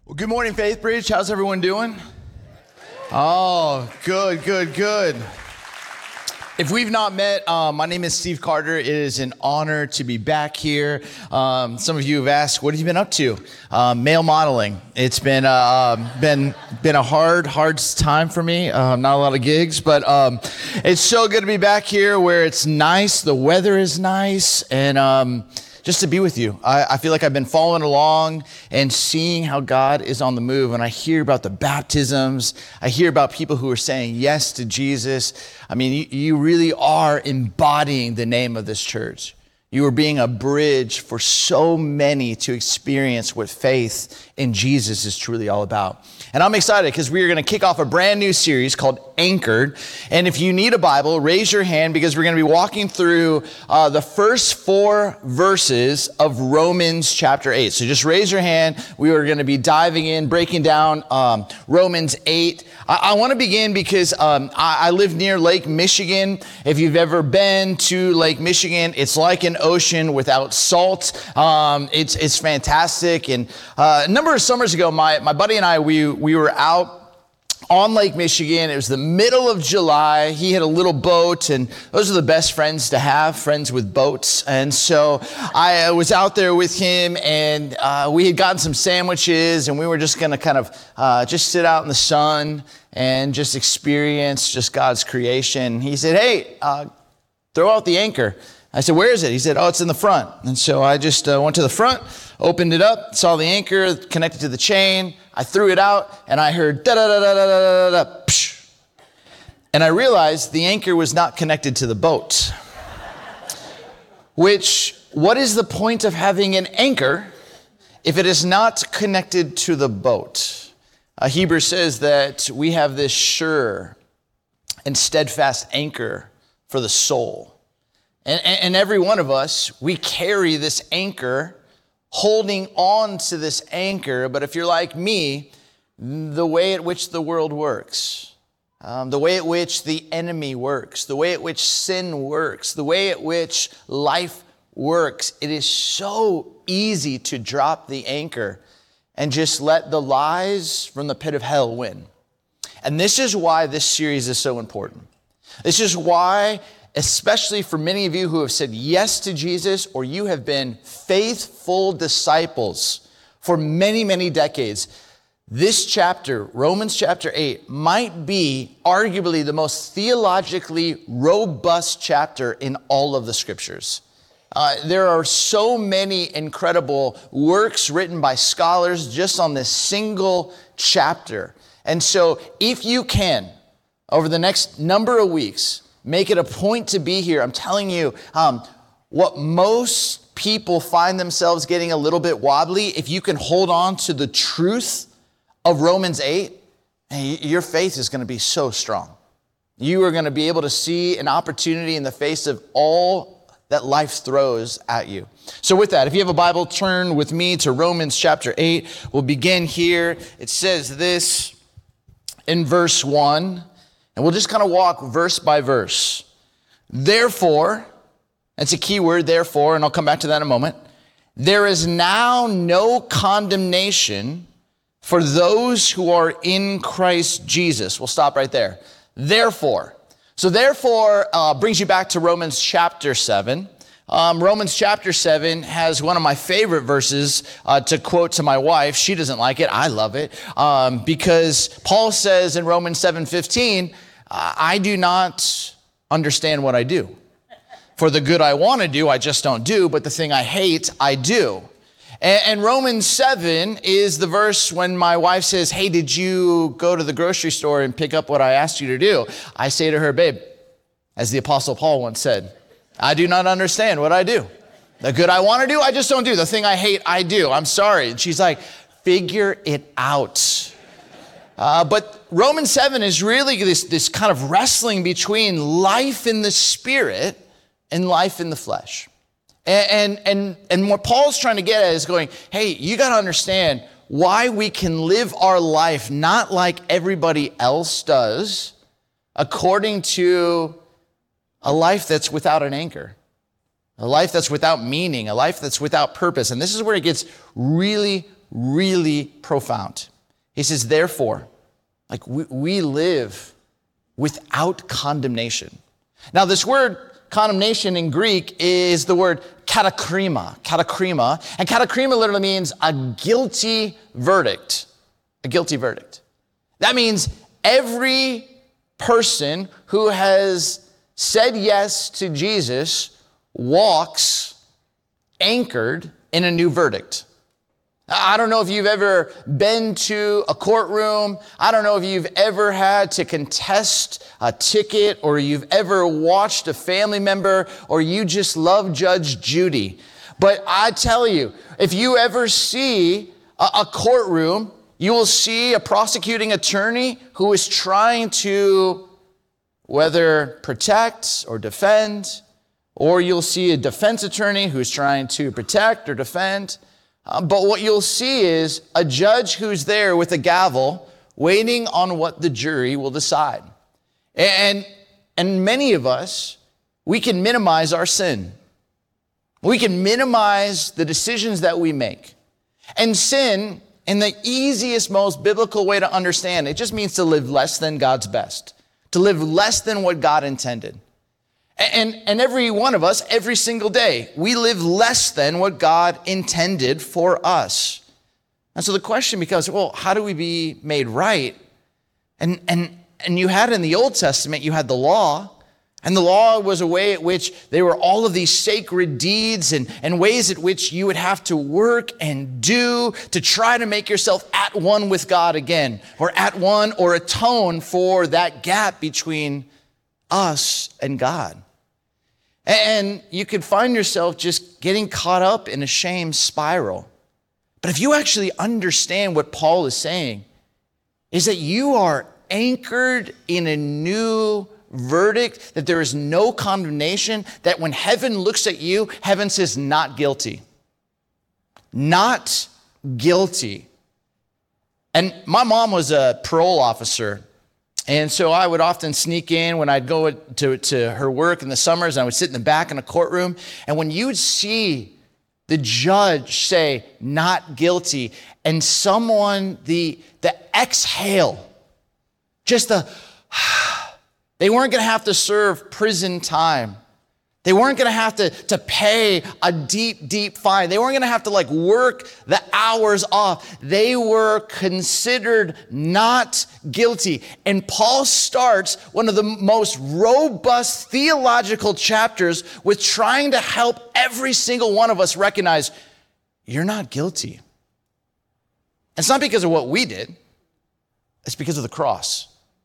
Well, good morning, Faith Bridge. How's everyone doing? Oh, good. If we've not met, my name is Steve Carter. It is an honor to be back here. Some of you have asked, what have you been up to? Male modeling. It's been a hard time for me. Not a lot of gigs, but it's so good to be back here where it's nice. The weather is nice, and just to be with you. I feel like I've been following along and seeing how God is on the move. And I hear about the baptisms. I hear about people who are saying yes to Jesus. I mean, you really are embodying the name of this church. You are being a bridge for so many to experience what faith in Jesus is truly all about. And I'm excited because we are going to kick off a brand new series called Anchored. And if you need a Bible, raise your hand because we're going to be walking through the first 4 verses of Romans chapter 8. So just raise your hand. We are going to be diving in, breaking down Romans 8. I want to begin because I live near Lake Michigan. If you've ever been to Lake Michigan, it's like an ocean without salt. It's fantastic. And a number of summers ago, my buddy and I, we were out on Lake Michigan. It was the middle of July. He had a little boat, and those are the best friends to have, friends with boats. And so I was out there with him, and we had gotten some sandwiches, and we were just going to kind of just sit out in the sun and just experience just God's creation. He said, hey, throw out the anchor. I said, where is it? He said, oh, it's in the front. And so I just went to the front, opened it up, saw the anchor connected to the chain. I threw it out, and I heard da-da-da-da-da-da-da-da, psh. And I realized the anchor was not connected to the boat. What is the point of having an anchor if it is not connected to the boat? Hebrews says that we have this sure and steadfast anchor for the soul. And every one of us, we carry this anchor, holding on to this anchor. But if you're like me, the way at which the world works, the way at which the enemy works, the way at which sin works, the way at which life works, it is so easy to drop the anchor and just let the lies from the pit of hell win. And this is why this series is so important. This is why, especially for many of you who have said yes to Jesus, or you have been faithful disciples for many, many decades, this chapter, Romans chapter 8, might be arguably the most theologically robust chapter in all of the scriptures. There are so many incredible works written by scholars just on this single chapter. And so if you can, over the next number of weeks, make it a point to be here. I'm telling you, what most people find themselves getting a little bit wobbly, if you can hold on to the truth of Romans 8, your faith is going to be so strong. You are going to be able to see an opportunity in the face of all that life throws at you. So with that, if you have a Bible, turn with me to Romans chapter 8. We'll begin here. It says this in verse 1. And we'll just kind of walk verse by verse. Therefore, that's a key word, therefore, and I'll come back to that in a moment. There is now no condemnation for those who are in Christ Jesus. We'll stop right there. Therefore. So therefore brings you back to Romans chapter 7. Romans chapter 7 has one of my favorite verses to quote to my wife. She doesn't like it. I love it. Because Paul says in Romans 7:15, I do not understand what I do. For the good I want to do, I just don't do. But the thing I hate, I do. And Romans 7 is the verse when my wife says, hey, did you go to the grocery store and pick up what I asked you to do? I say to her, babe, as the Apostle Paul once said, I do not understand what I do. The good I want to do, I just don't do. The thing I hate, I do. I'm sorry. And she's like, figure it out. But Romans 7 is really this kind of wrestling between life in the spirit and life in the flesh. And what Paul's trying to get at is going, hey, you got to understand why we can live our life not like everybody else does, according to a life that's without an anchor, a life that's without meaning, a life that's without purpose. And this is where it gets really, really profound. He says, therefore, like we live without condemnation. Now, this word condemnation in Greek is the word katakrima. And katakrima literally means a guilty verdict. A guilty verdict. That means every person who has said yes to Jesus walks anchored in a new verdict. I don't know if you've ever been to a courtroom. I don't know if you've ever had to contest a ticket, or you've ever watched a family member, or you just love Judge Judy. But I tell you, if you ever see a courtroom, you will see a prosecuting attorney who is trying to whether protect or defend, or you'll see a defense attorney who's trying to protect or defend. But what you'll see is a judge who's there with a gavel waiting on what the jury will decide. And many of us, we can minimize our sin. We can minimize the decisions that we make. And sin, in the easiest, most biblical way to understand, it just means to live less than God's best, to live less than what God intended. And every one of us, every single day, we live less than what God intended for us. And so the question becomes, well, how do we be made right? And you had in the Old Testament, you had the law. And the law was a way at which there were all of these sacred deeds and ways at which you would have to work and do to try to make yourself at one with God again, or at one, or atone for that gap between us and God. And you could find yourself just getting caught up in a shame spiral. But if you actually understand what Paul is saying, is that you are anchored in a new verdict, that there is no condemnation, that when heaven looks at you, heaven says, not guilty. Not guilty. And my mom was a parole officer. And so I would often sneak in when I'd go to her work in the summers, and I would sit in the back in a courtroom. And when you'd see the judge say, not guilty, and someone, the exhale, just they weren't going to have to serve prison time. They weren't going to have to pay a deep, deep fine. They weren't going to have to work the hours off. They were considered not guilty. And Paul starts one of the most robust theological chapters with trying to help every single one of us recognize you're not guilty. It's not because of what we did. It's because of the cross.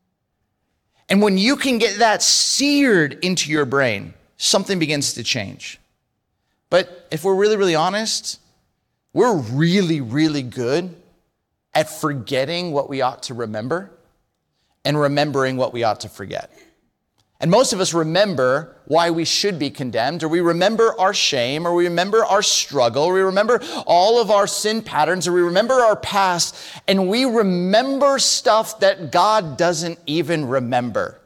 And when you can get that seared into your brain, something begins to change. But if we're really, really honest, we're really, really good at forgetting what we ought to remember and remembering what we ought to forget. And most of us remember why we should be condemned, or we remember our shame, or we remember our struggle, or we remember all of our sin patterns, or we remember our past, and we remember stuff that God doesn't even remember.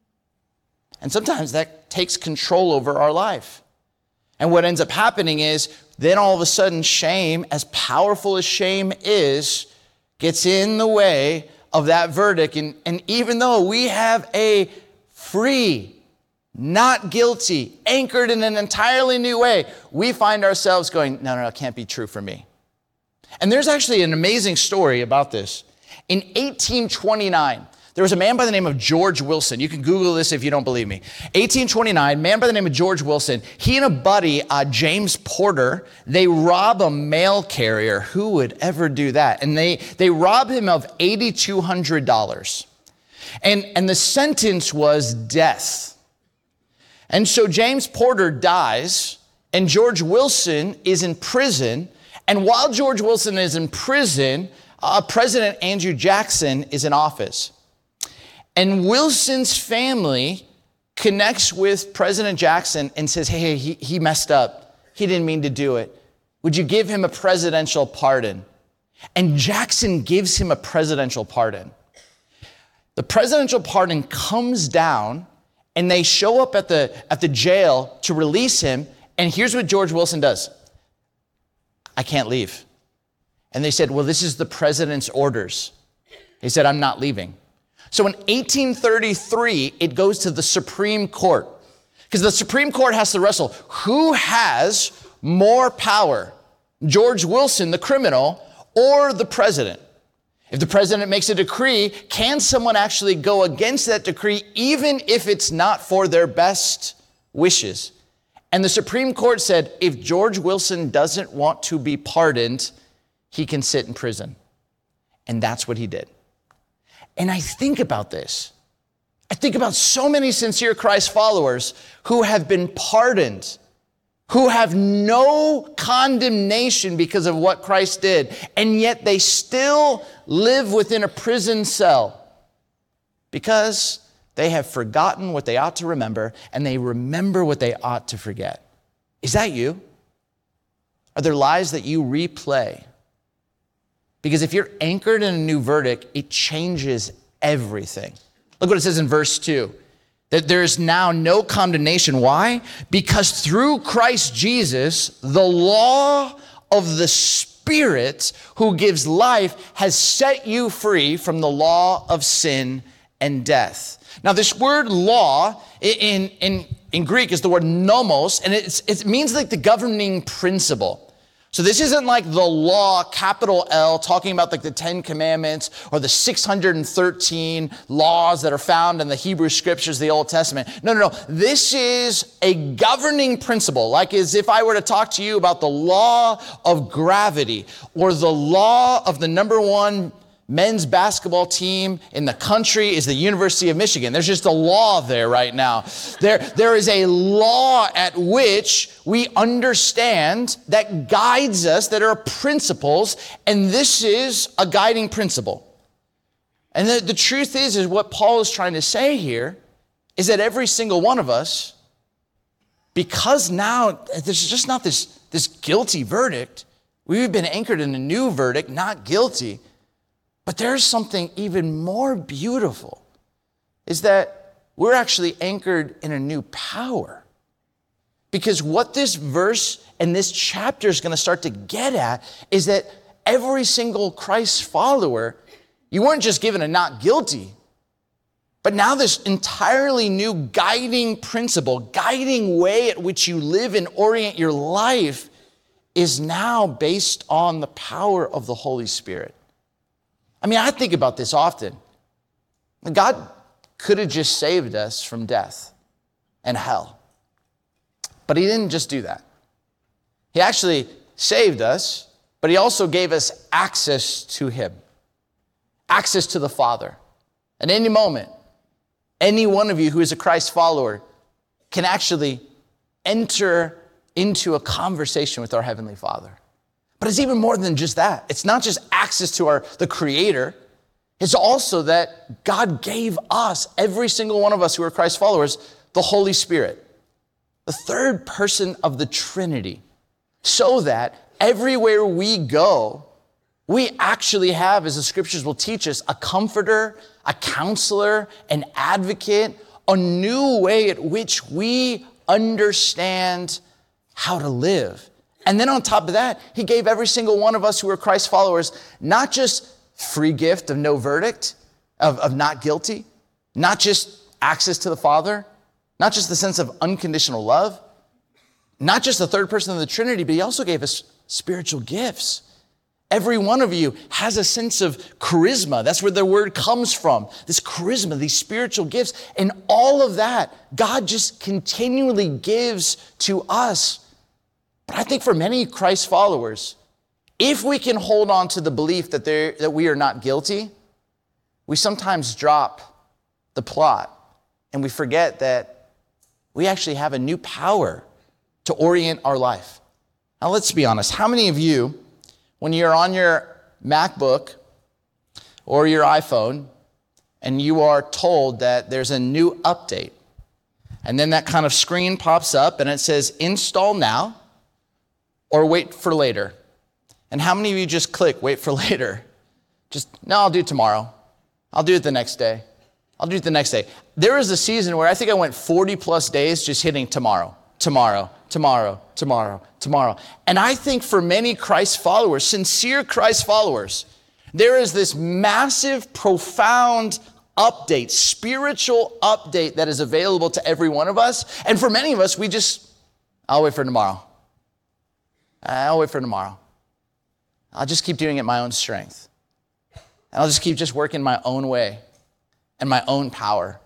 And sometimes that takes control over our life. And what ends up happening is then all of a sudden shame, as powerful as shame is, gets in the way of that verdict. And even though we have a free, not guilty, anchored in an entirely new way, we find ourselves going, no, it can't be true for me. And there's actually an amazing story about this. In 1829, there was a man by the name of George Wilson. You can Google this if you don't believe me. 1829, man by the name of George Wilson. He and a buddy, James Porter, they rob a mail carrier. Who would ever do that? And they rob him of $8,200. And the sentence was death. And so James Porter dies, and George Wilson is in prison. And while George Wilson is in prison, President Andrew Jackson is in office. And Wilson's family connects with President Jackson and says, hey, he messed up. He didn't mean to do it. Would you give him a presidential pardon? And Jackson gives him a presidential pardon. The presidential pardon comes down, and they show up at the jail to release him. And here's what George Wilson does. I can't leave. And they said, well, this is the president's orders. He said, I'm not leaving. So in 1833, it goes to the Supreme Court. Because the Supreme Court has to wrestle. Who has more power? George Wilson, the criminal, or the president? If the president makes a decree, can someone actually go against that decree, even if it's not for their best wishes? And the Supreme Court said, if George Wilson doesn't want to be pardoned, he can sit in prison. And that's what he did. And I think about this. I think about so many sincere Christ followers who have been pardoned, who have no condemnation because of what Christ did, and yet they still live within a prison cell because they have forgotten what they ought to remember, and they remember what they ought to forget. Is that you? Are there lies that you replay? Because if you're anchored in a new verdict, it changes everything. Look what it says in verse 2, that there is now no condemnation. Why? Because through Christ Jesus, the law of the Spirit who gives life has set you free from the law of sin and death. Now, this word law in Greek is the word nomos, and it means like the governing principle. So this isn't like the law, capital L, talking about like the 10 Commandments or the 613 laws that are found in the Hebrew Scriptures, the Old Testament. No. This is a governing principle, like as if I were to talk to you about the law of gravity or the law of the number one men's basketball team in the country is the University of Michigan. There's just a law there right now. There is a law at which we understand that guides us, that are principles, and this is a guiding principle. And the truth is what Paul is trying to say here is that every single one of us, because now there's just not this guilty verdict, we've been anchored in a new verdict, not guilty. But there's something even more beautiful, is that we're actually anchored in a new power. Because what this verse and this chapter is going to start to get at is that every single Christ follower, you weren't just given a not guilty, but now this entirely new guiding principle, guiding way at which you live and orient your life is now based on the power of the Holy Spirit. I mean, I think about this often. God could have just saved us from death and hell. But he didn't just do that. He actually saved us, but he also gave us access to him, access to the Father. At any moment, any one of you who is a Christ follower can actually enter into a conversation with our Heavenly Father. But it's even more than just that. It's not just access to the Creator. It's also that God gave us, every single one of us who are Christ followers, the Holy Spirit, the third person of the Trinity, so that everywhere we go, we actually have, as the Scriptures will teach us, a comforter, a counselor, an advocate, a new way at which we understand how to live. And then on top of that, he gave every single one of us who are Christ followers, not just free gift of no verdict, of not guilty, not just access to the Father, not just the sense of unconditional love, not just the third person of the Trinity, but he also gave us spiritual gifts. Every one of you has a sense of charisma. That's where the word comes from. This charisma, these spiritual gifts, and all of that, God just continually gives to us. But I think for many Christ followers, if we can hold on to the belief that we are not guilty, we sometimes drop the plot and we forget that we actually have a new power to orient our life. Now, let's be honest. How many of you, when you're on your MacBook or your iPhone and you are told that there's a new update, and then that kind of screen pops up and it says install now or wait for later? And how many of you just click wait for later? No, I'll do it tomorrow. I'll do it the next day. There was a season where I think I went 40 plus days just hitting tomorrow. tomorrow, tomorrow, tomorrow, tomorrow. And I think for many Christ followers, sincere Christ followers, there is this massive, profound update, spiritual update that is available to every one of us. And for many of us, I'll wait for tomorrow. I'll wait for tomorrow. I'll just keep doing it my own strength. I'll just keep working my own way and my own power.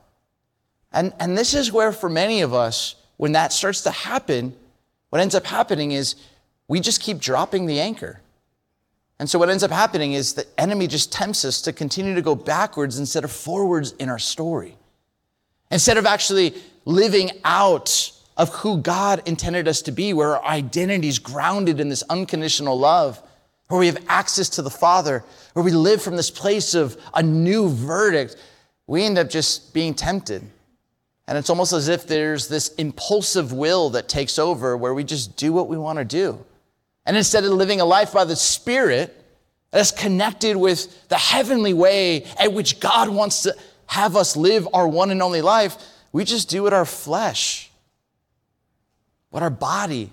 And this is where for many of us, when that starts to happen, what ends up happening is we just keep dropping the anchor. And so what ends up happening is the enemy just tempts us to continue to go backwards instead of forwards in our story. Instead of actually living out of who God intended us to be, where our identity is grounded in this unconditional love, where we have access to the Father, where we live from this place of a new verdict, we end up just being tempted. And it's almost as if there's this impulsive will that takes over where we just do what we want to do. And instead of living a life by the Spirit that's connected with the heavenly way at which God wants to have us live our one and only life, we just do what our flesh, what our body,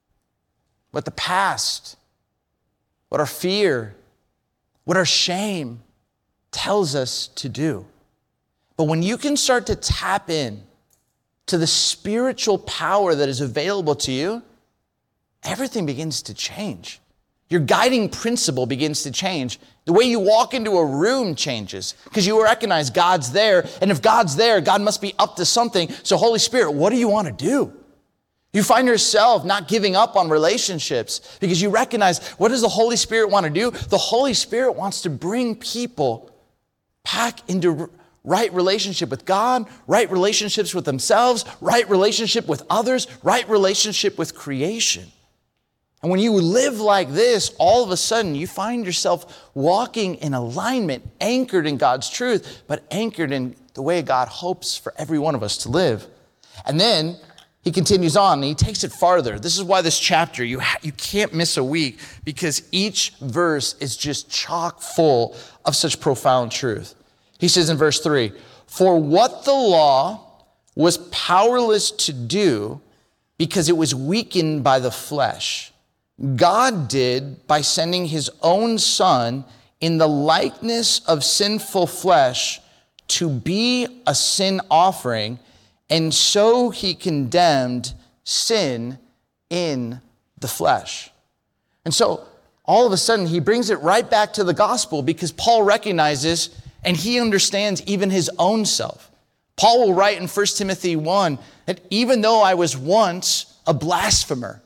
what the past, what our fear, what our shame tells us to do. But when you can start to tap in to the spiritual power that is available to you, everything begins to change. Your guiding principle begins to change. The way you walk into a room changes because you recognize God's there. And if God's there, God must be up to something. So Holy Spirit, what do you want to do? You find yourself not giving up on relationships because you recognize, what does the Holy Spirit want to do? The Holy Spirit wants to bring people back into right relationship with God, right relationships with themselves, right relationship with others, right relationship with creation. And when you live like this, all of a sudden you find yourself walking in alignment, anchored in God's truth, but anchored in the way God hopes for every one of us to live. And then he continues on and he takes it farther. This is why this chapter, you can't miss a week because each verse is just chock full of such profound truth. He says in verse 3, "For what the law was powerless to do because it was weakened by the flesh, God did by sending his own Son in the likeness of sinful flesh to be a sin offering, and so he condemned sin in the flesh." And so all of a sudden he brings it right back to the gospel because Paul recognizes and he understands even his own self. Paul will write in 1 Timothy 1 that even though I was once a blasphemer,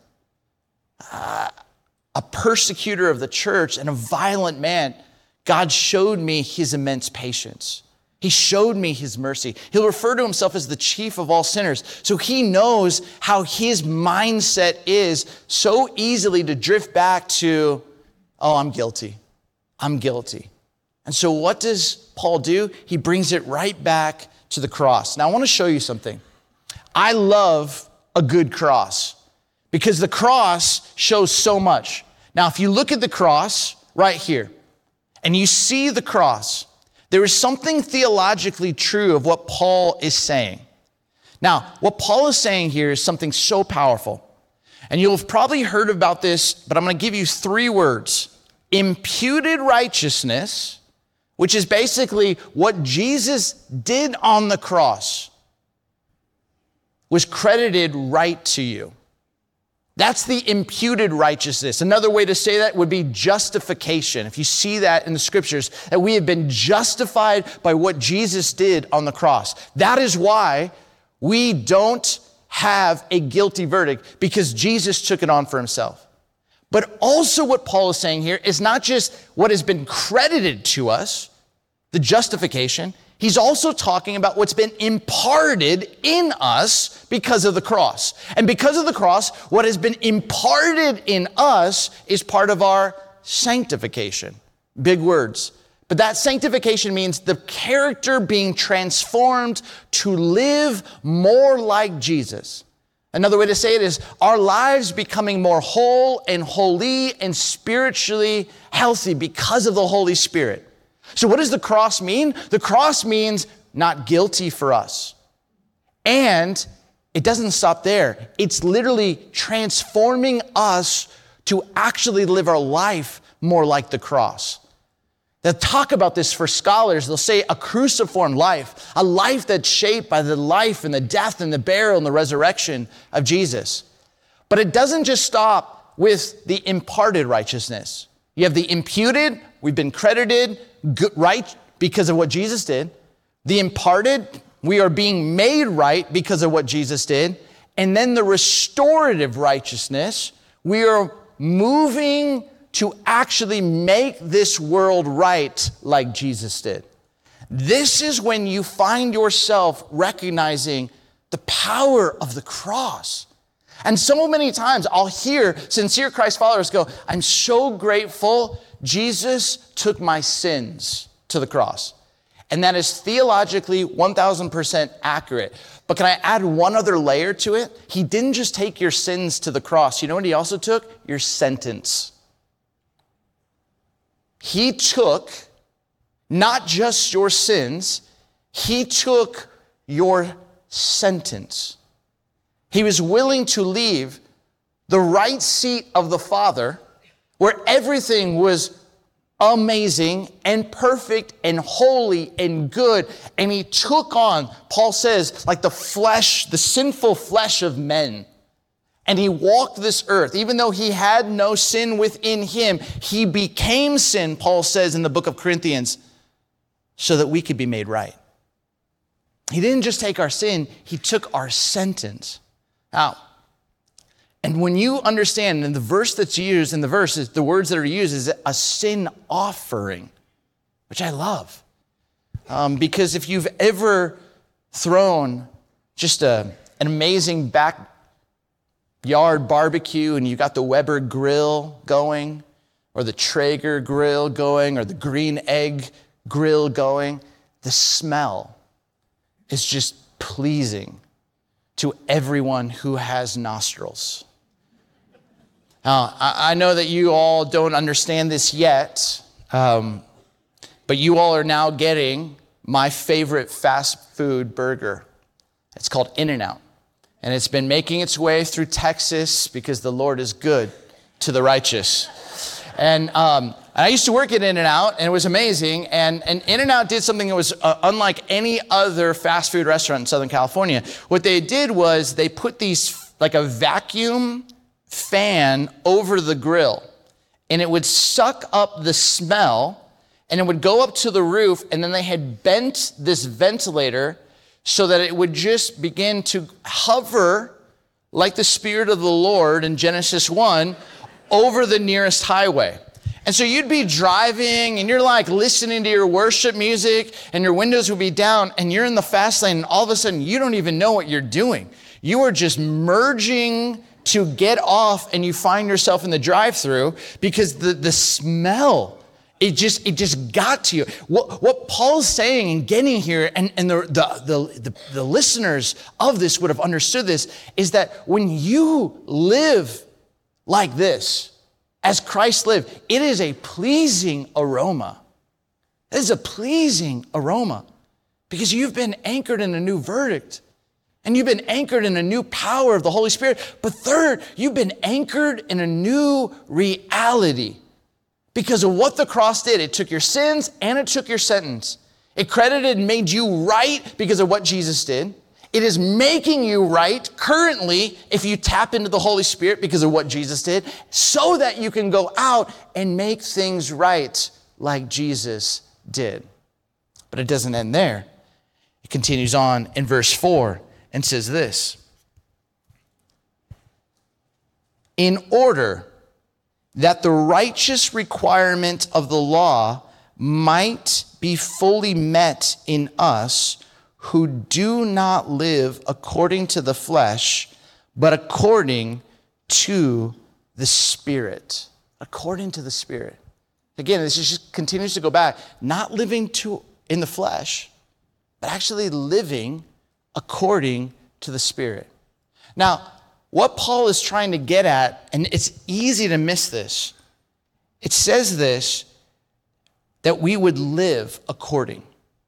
a persecutor of the church and a violent man, God showed me his immense patience. He showed me his mercy. He'll refer to himself as the chief of all sinners. So he knows how his mindset is so easily to drift back to, oh, I'm guilty. I'm guilty. And so what does Paul do? He brings it right back to the cross. Now I want to show you something. I love a good cross because the cross shows so much. Now, if you look at the cross right here and you see the cross, there is something theologically true of what Paul is saying. Now, what Paul is saying here is something so powerful. And you'll have probably heard about this, but I'm going to give you 3 words. Imputed righteousness, which is basically what Jesus did on the cross, was credited right to you. That's the imputed righteousness. Another way to say that would be justification. If you see that in the scriptures, that we have been justified by what Jesus did on the cross. That is why we don't have a guilty verdict, because Jesus took it on for himself. But also what Paul is saying here is not just what has been credited to us, the justification. He's also talking about what's been imparted in us because of the cross. And because of the cross, what has been imparted in us is part of our sanctification. Big words. But that sanctification means the character being transformed to live more like Jesus. Another way to say it is our lives becoming more whole and holy and spiritually healthy because of the Holy Spirit. So what does the cross mean? The cross means not guilty for us. And it doesn't stop there. It's literally transforming us to actually live our life more like the cross. They'll talk about this for scholars. They'll say a cruciform life, a life that's shaped by the life and the death and the burial and the resurrection of Jesus. But it doesn't just stop with the imparted righteousness. You have the imputed, we've been credited right because of what Jesus did. The imparted, we are being made right because of what Jesus did. And then the restorative righteousness, we are moving to actually make this world right like Jesus did. This is when you find yourself recognizing the power of the cross. And so many times I'll hear sincere Christ followers go, I'm so grateful Jesus took my sins to the cross. And that is theologically 1,000% accurate. But can I add one other layer to it? He didn't just take your sins to the cross. You know what he also took? Your sentence. He took not just your sins, he took your sentence. He was willing to leave the right seat of the Father, where everything was amazing and perfect and holy and good. And he took on, Paul says, like the flesh, the sinful flesh of men. And he walked this earth. Even though he had no sin within him, he became sin, Paul says in the book of Corinthians, so that we could be made right. He didn't just take our sin, he took our sentence. Now, and when you understand, and the verse that's used in the verse, is the words that are used is a sin offering, which I love. Because if you've ever thrown just an amazing backyard barbecue and you got the Weber grill going, or the Traeger grill going, or the Green Egg grill going, the smell is just pleasing to everyone who has nostrils. Now, I know that you all don't understand this yet, but you all are now getting my favorite fast food burger. It's called In-N-Out. And it's been making its way through Texas because the Lord is good to the righteous. And I used to work at In-N-Out, and it was amazing. And In-N-Out did something that was unlike any other fast food restaurant in Southern California. What they did was they put these, like a vacuum fan over the grill, and it would suck up the smell, and it would go up to the roof, and then they had bent this ventilator so that it would just begin to hover like the Spirit of the Lord in Genesis 1 over the nearest highway. And so you'd be driving and you're like listening to your worship music and your windows would be down and you're in the fast lane and all of a sudden you don't even know what you're doing. You are just merging to get off and you find yourself in the drive-thru because the smell, it just got to you. What Paul's saying and getting here, and the listeners of this would have understood this, is that when you live like this, as Christ lived, it is a pleasing aroma. It is a pleasing aroma because you've been anchored in a new verdict. And you've been anchored in a new power of the Holy Spirit. But third, you've been anchored in a new reality because of what the cross did. It took your sins and it took your sentence. It credited and made you right because of what Jesus did. It is making you right currently if you tap into the Holy Spirit because of what Jesus did, so that you can go out and make things right like Jesus did. But it doesn't end there. It continues on in verse 4. And says this, in order that the righteous requirement of the law might be fully met in us who do not live according to the flesh, but according to the Spirit. According to the Spirit. Again, this just continues to go back, not living in the flesh, but actually living according to the Spirit. Now, what Paul is trying to get at, and it's easy to miss this, it says this, that we would live according.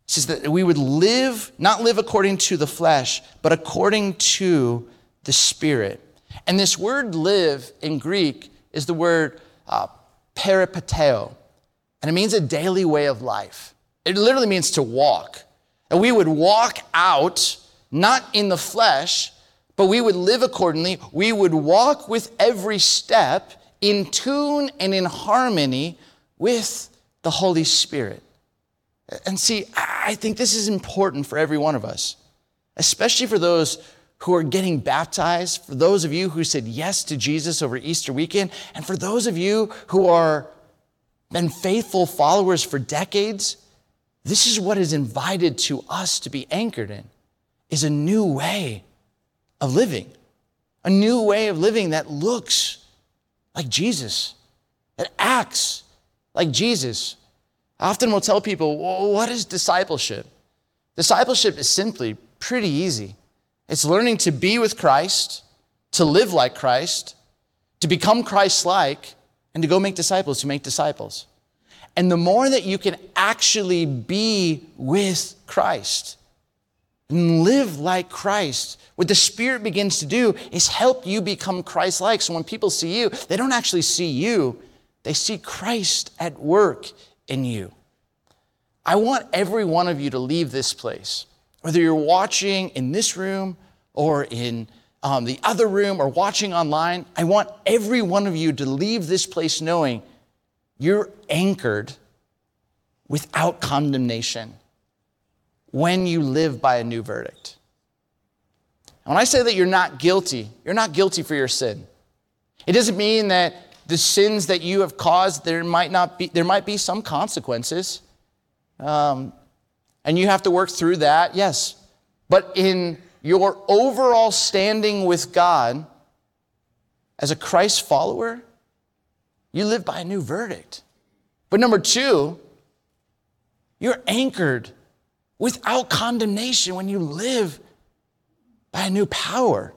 It says that we would not live according to the flesh, but according to the Spirit. And this word live in Greek is the word peripateo, and it means a daily way of life. It literally means to walk. And we would walk out, not in the flesh, but we would live accordingly. We would walk with every step in tune and in harmony with the Holy Spirit. And see, I think this is important for every one of us, especially for those who are getting baptized, for those of you who said yes to Jesus over Easter weekend, and for those of you who are been faithful followers for decades. This is what is invited to us to be anchored in, is a new way of living, a new way of living that looks like Jesus, that acts like Jesus. I often will tell people, well, what is discipleship? Discipleship is simply pretty easy. It's learning to be with Christ, to live like Christ, to become Christ-like, and to go make disciples who make disciples. And the more that you can actually be with Christ and live like Christ, what the Spirit begins to do is help you become Christ-like. So when people see you, they don't actually see you, they see Christ at work in you. I want every one of you to leave this place, whether you're watching in this room or in the other room or watching online. I want every one of you to leave this place knowing you're anchored without condemnation when you live by a new verdict. And when I say that you're not guilty for your sin. It doesn't mean that the sins that you have caused, there might be some consequences. And you have to work through that, yes. But in your overall standing with God as a Christ follower, you live by a new verdict. But number two, you're anchored without condemnation when you live by a new power.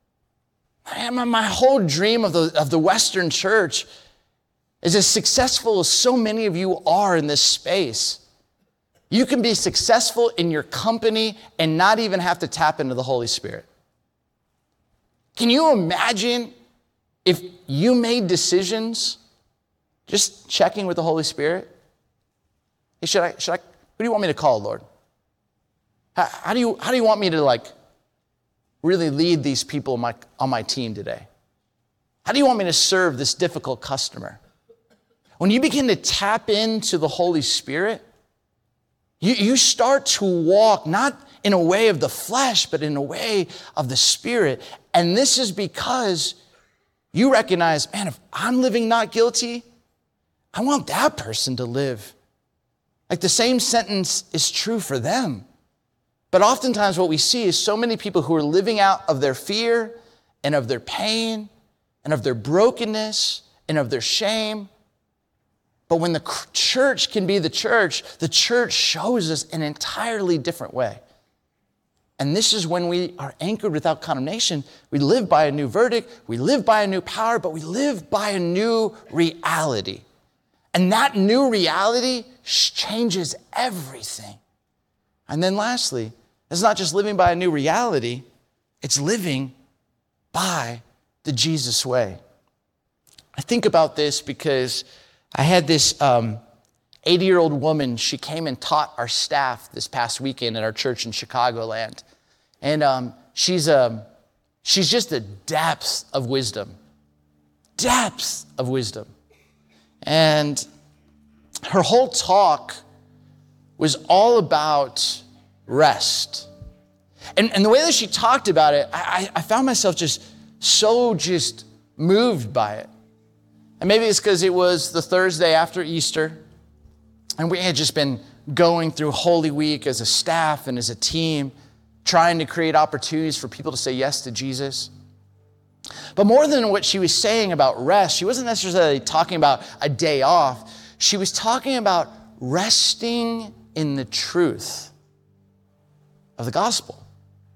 My whole dream of the Western church is, as successful as so many of you are in this space, you can be successful in your company and not even have to tap into the Holy Spirit. Can you imagine if you made decisions just checking with the Holy Spirit? Hey, who do you want me to call, Lord? How do you want me to really lead these people on my team today? How do you want me to serve this difficult customer? When you begin to tap into the Holy Spirit, you start to walk not in a way of the flesh, but in a way of the Spirit. And this is because you recognize, man, if I'm living not guilty, I want that person to live. Like the same sentence is true for them. But oftentimes what we see is so many people who are living out of their fear and of their pain and of their brokenness and of their shame. But when the church can be the church shows us an entirely different way. And this is when we are anchored without condemnation. We live by a new verdict, we live by a new power, but we live by a new reality. And that new reality changes everything. And then lastly, it's not just living by a new reality, it's living by the Jesus way. I think about this because I had this 80-year-old woman. She came and taught our staff this past weekend at our church in Chicagoland. And she's just a depth of wisdom. Depth of wisdom. And her whole talk was all about rest. And the way that she talked about it, I found myself just moved by it. And maybe it's because it was the Thursday after Easter, and we had just been going through Holy Week as a staff and as a team, trying to create opportunities for people to say yes to Jesus. But more than what she was saying about rest, she wasn't necessarily talking about a day off. She was talking about resting in the truth of the gospel.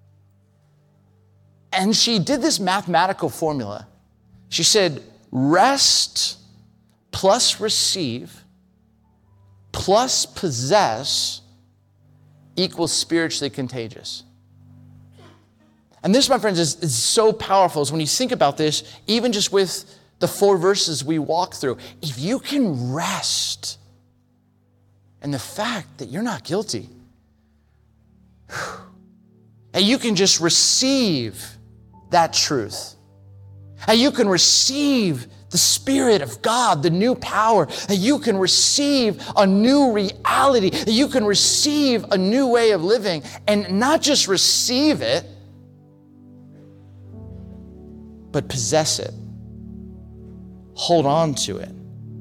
And she did this mathematical formula. She said, rest plus receive plus possess equals spiritually contagious. And this, my friends, is so powerful. Is when you think about this, even just with the 4 verses we walk through, if you can rest in the fact that you're not guilty, and you can just receive that truth, and you can receive the Spirit of God, the new power, that you can receive a new reality, that you can receive a new way of living, and not just receive it, but possess it. Hold on to it.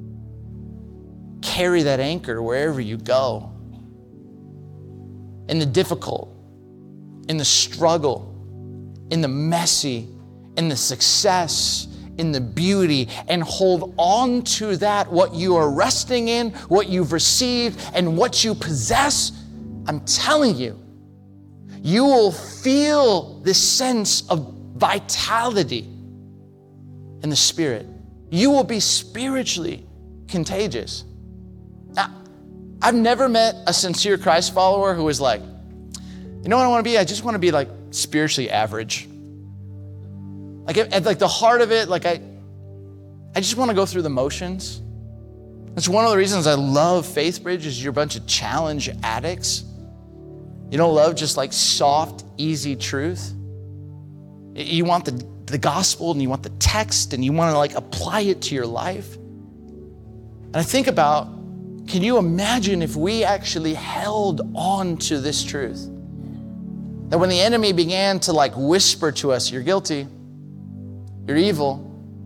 Carry that anchor wherever you go. In the difficult, in the struggle, in the messy, in the success, in the beauty, and hold on to that, what you are resting in, what you've received, and what you possess. I'm telling you, you will feel this sense of vitality in the Spirit. You will be spiritually contagious. Now, I've never met a sincere Christ follower who is like, you know what I want to be? I just want to be like spiritually average. Like at like the heart of it, like I just want to go through the motions. That's one of the reasons I love FaithBridge is you're a bunch of challenge addicts. You don't love just like soft, easy truth. You want the gospel and you want the text and you want to like apply it to your life. And I think about, can you imagine if we actually held on to this truth? That when the enemy began to like whisper to us, you're guilty, you're evil,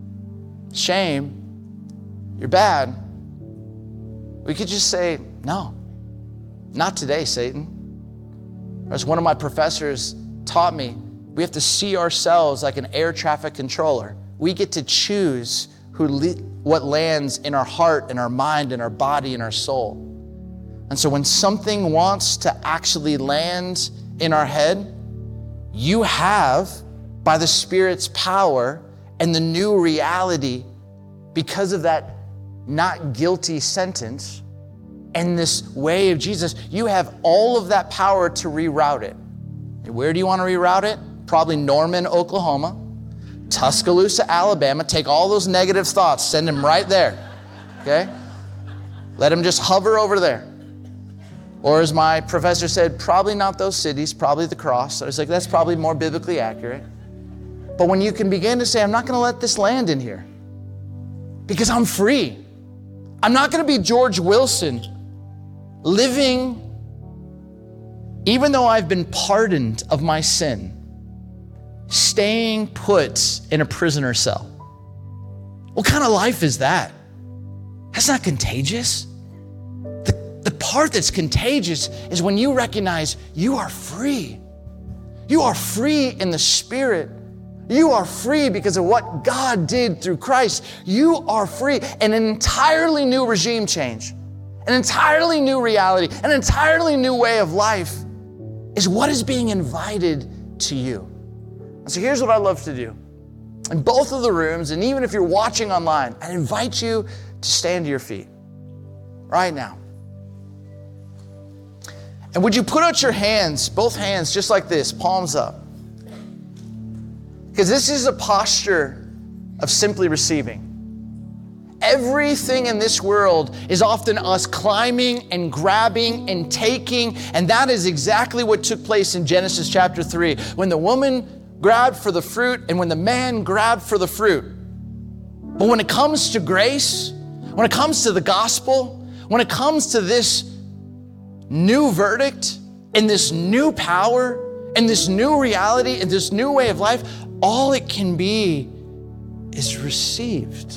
shame, you're bad, we could just say, no, not today, Satan. As one of my professors taught me, we have to see ourselves like an air traffic controller. We get to choose what lands in our heart, in our mind, in our body, in our soul. And so when something wants to actually land in our head, you have, by the Spirit's power and the new reality, because of that not guilty sentence and this way of Jesus, you have all of that power to reroute it. And where do you want to reroute it? Probably Norman, Oklahoma, Tuscaloosa, Alabama. Take all those negative thoughts, send them right there, okay? Let them just hover over there. Or as my professor said, probably not those cities, probably the cross. I was like, that's probably more biblically accurate. But when you can begin to say, I'm not going to let this land in here because I'm free. I'm not going to be George Wilson living, even though I've been pardoned of my sin, staying put in a prisoner cell. What kind of life is that? That's not contagious. The part that's contagious is when you recognize you are free. You are free in the Spirit. You are free because of what God did through Christ. You are free. And an entirely new regime change, an entirely new reality, an entirely new way of life is what is being invited to you. And so here's what I love to do. In both of the rooms, and even if you're watching online, I invite you to stand to your feet right now. And would you put out your hands, both hands, just like this, palms up? Because this is a posture of simply receiving. Everything in this world is often us climbing and grabbing and taking, and that is exactly what took place in Genesis chapter 3, when the woman grabbed for the fruit and when the man grabbed for the fruit. But when it comes to grace, when it comes to the gospel, when it comes to this new verdict and this new power and this new reality and this new way of life, all it can be is received.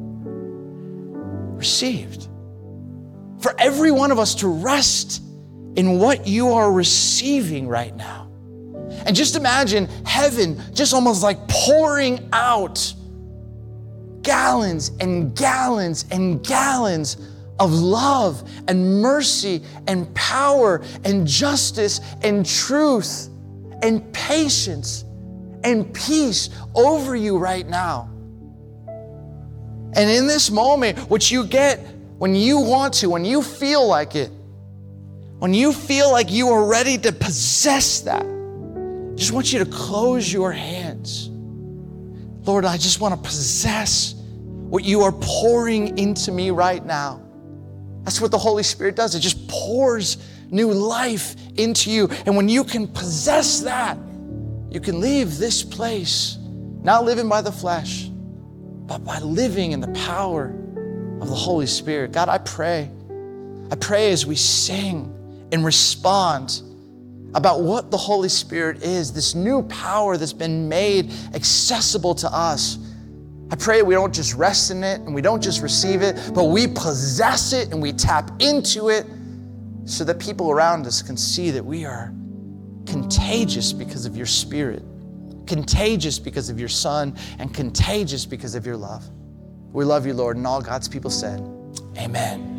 Received. For every one of us to rest in what you are receiving right now. And just imagine heaven just almost like pouring out gallons and gallons and gallons of love and mercy and power and justice and truth and patience and peace over you right now. And in this moment, what you get when you want to, when you feel like it, When you feel like you are ready to possess that, I just want you to close your hands. Lord, I just want to possess what you are pouring into me right now. That's what the Holy Spirit does. It just pours new life into you. And when you can possess that, you can leave this place, not living by the flesh, but by living in the power of the Holy Spirit. God, I pray as we sing and respond about what the Holy Spirit is, this new power that's been made accessible to us. I pray we don't just rest in it and we don't just receive it, but we possess it and we tap into it so that people around us can see that we are contagious because of your Spirit, contagious because of your Son, and contagious because of your love. We love you, Lord, and all God's people said, amen.